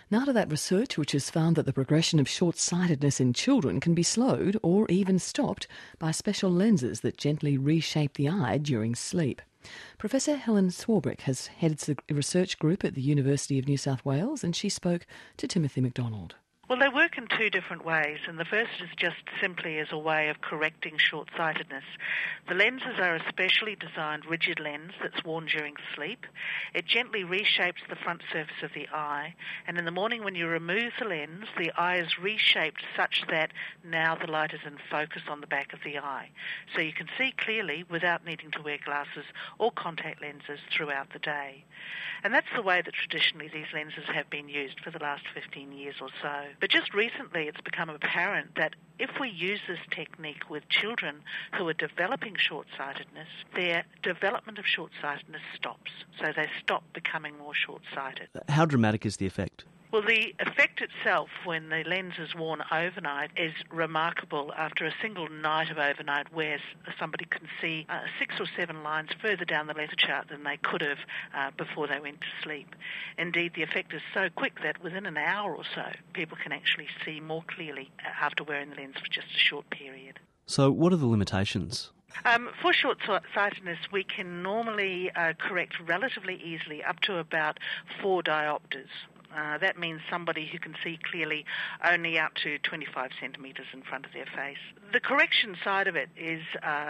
Now to that research which has found that the progression of short-sightedness in children can be slowed or even stopped by special lenses that gently reshape the eye during sleep. Professor Helen Swarbrick heads the research group at the University of New South Wales, and she spoke to Timothy McDonald. Well, they work in two different ways, and the first is just simply as a way of correcting short-sightedness. The lenses are a specially designed rigid lens that's worn during sleep. It gently reshapes the front surface of the eye, and in the morning when you remove the lens, the eye is reshaped such that now the light is in focus on the back of the eye. So you can see clearly without needing to wear glasses or contact lenses throughout the day. And that's the way that traditionally these lenses have been used for the last 15 years or so. But just recently it's become apparent that if we use this technique with children who are developing short-sightedness, their development of short-sightedness stops. So they stop becoming more short-sighted. How dramatic is the effect? Well, the effect itself, when the lens is worn overnight, is remarkable. After a single night of overnight wear, somebody can see 6 or 7 lines further down the letter chart than they could have before they went to sleep. Indeed, the effect is so quick that within an hour or so, people can actually see more clearly after wearing the lens for just a short period. So what are the limitations? For short-sightedness, we can normally correct relatively easily up to about 4 diopters. That means somebody who can see clearly only out to 25 centimetres in front of their face. The correction side of it is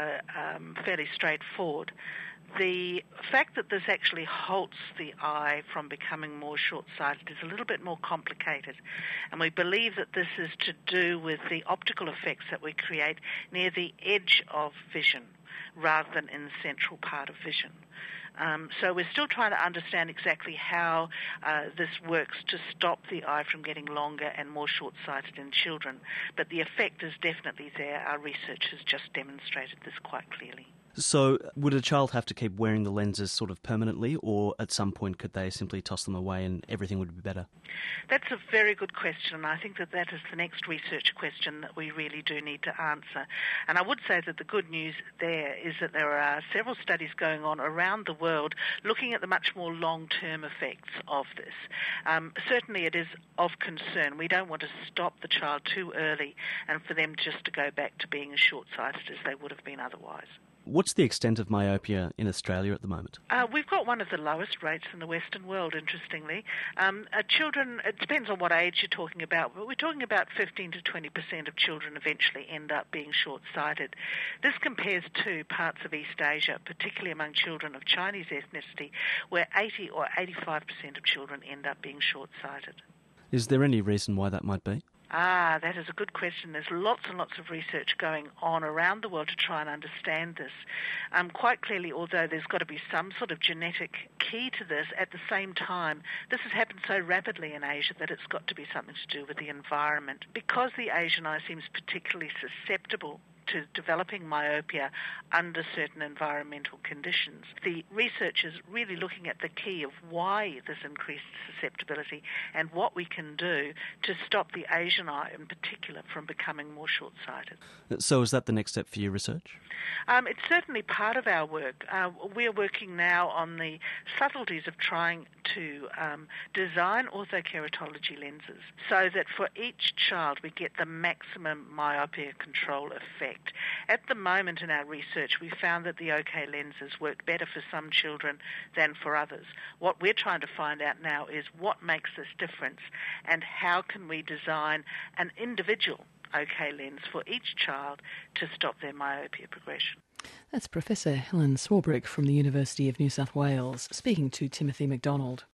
fairly straightforward. The fact that this actually halts the eye from becoming more short-sighted is a little bit more complicated, and we believe that this is to do with the optical effects that we create near the edge of vision rather than in the central part of vision. So we're still trying to understand exactly how this works to stop the eye from getting longer and more short-sighted in children. But the effect is definitely there. Our research has just demonstrated this quite clearly. So would a child have to keep wearing the lenses sort of permanently, or at some point could they simply toss them away and everything would be better? That's a very good question, and I think that is the next research question that we really do need to answer. And I would say that the good news there is that there are several studies going on around the world looking at the much more long-term effects of this. Certainly it is of concern. We don't want to stop the child too early and for them just to go back to being as short-sighted as they would have been otherwise. What's the extent of myopia in Australia at the moment? We've got one of the lowest rates in the Western world, interestingly. Children, it depends on what age you're talking about, but we're talking about 15 to 20% of children eventually end up being short-sighted. This compares to parts of East Asia, particularly among children of Chinese ethnicity, where 80 or 85% of children end up being short-sighted. Is there any reason why that might be? That is a good question. There's lots and lots of research going on around the world to try and understand this. Quite clearly, although there's got to be some sort of genetic key to this, at the same time, this has happened so rapidly in Asia that it's got to be something to do with the environment. Because the Asian eye seems particularly susceptible to developing myopia under certain environmental conditions. The research is really looking at the key of why this increased susceptibility and what we can do to stop the Asian eye in particular from becoming more short-sighted. So is that the next step for your research? It's certainly part of our work. We're working now on the subtleties of trying to design orthokeratology lenses so that for each child we get the maximum myopia control effect. At the moment in our research, we found that the OK lenses work better for some children than for others. What we're trying to find out now is what makes this difference and how can we design an individual OK lens for each child to stop their myopia progression. That's Professor Helen Swarbrick from the University of New South Wales speaking to Timothy McDonald.